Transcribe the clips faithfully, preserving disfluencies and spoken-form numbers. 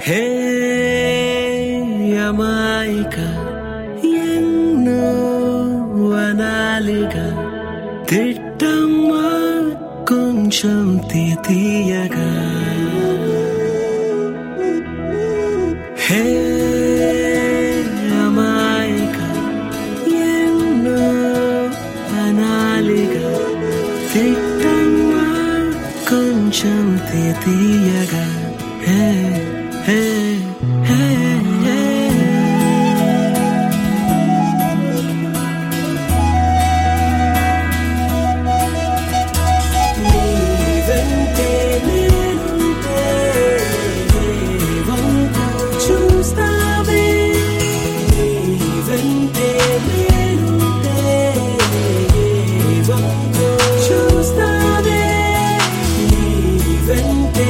హే అమాయిక ఎన్నో అనాలిగా తిట్టమ్మా కొంచెం తీయగా హే అమాయిక ఎన్నో అనాలిగా తిట్టమ్మా కొంచెం తీయగా హే హే హే హే నీవెంటే నేనుంటే వంపు చూస్తావే నీవెంటే నేనుంటే వంపు చూస్తావే నీవెంటే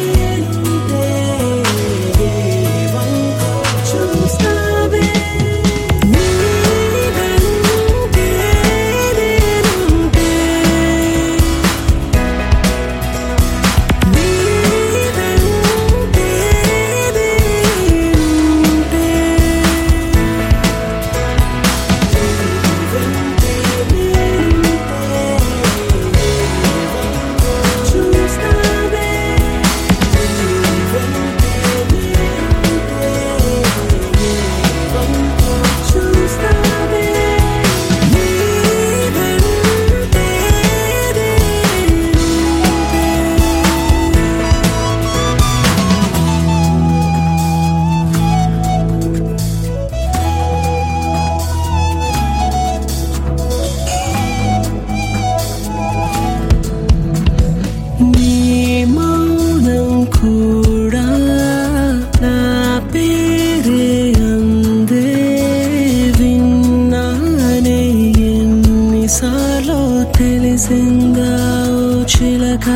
తెలిసిందా ఓ చిలక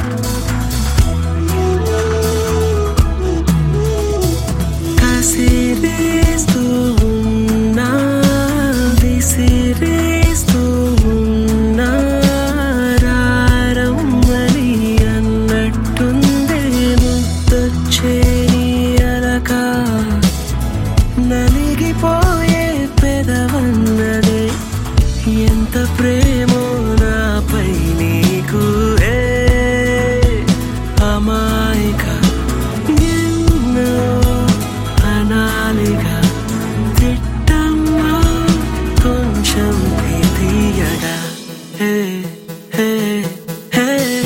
కసిరేస్తూ ఉన్నా విసిరేస్తూ ఉన్నా రారమ్మని అన్నట్టుందే ముద్దొచ్చే నీ అలక నలిగిపోయే పెదవన్నదే ఎంత ప్రేమో నాపై నీకు ఏ అమాయిక ఎన్నో అనాలిగా తిట్టమ్మా కొంచెం తీయగా హే హే హే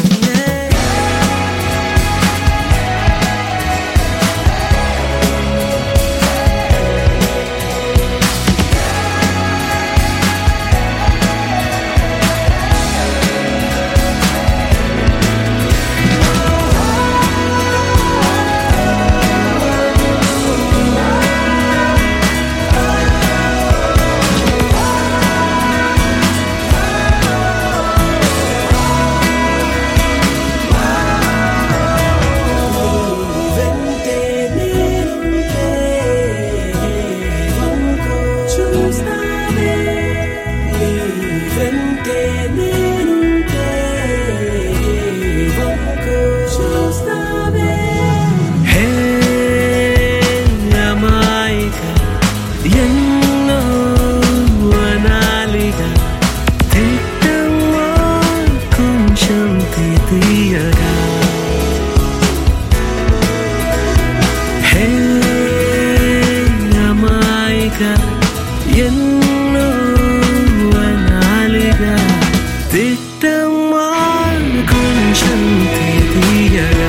ఎన్నో అనాలిగా తిట్టమ్మా కొంచెం తీయగా హే అమాయిక ఎన్నో అనాలిగా తిట్టమ్మా కొంచెం తీయగా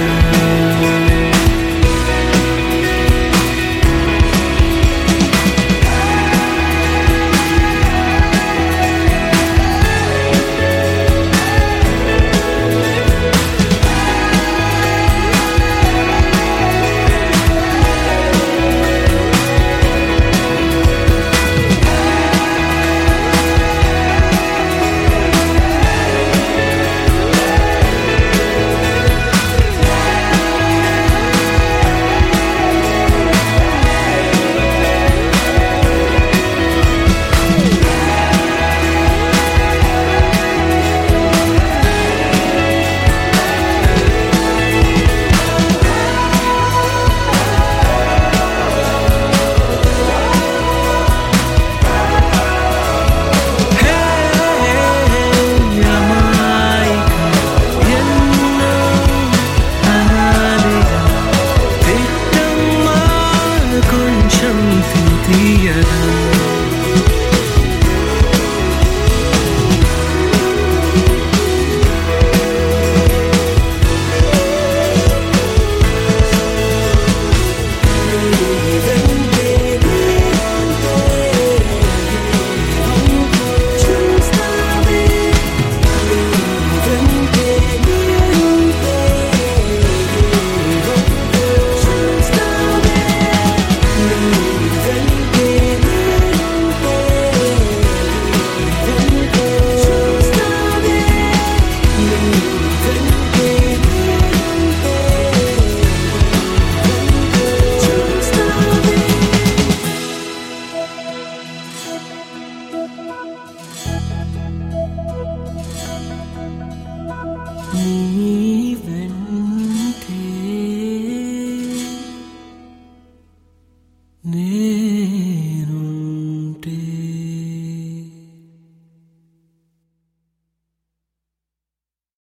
నీ వెంటే నే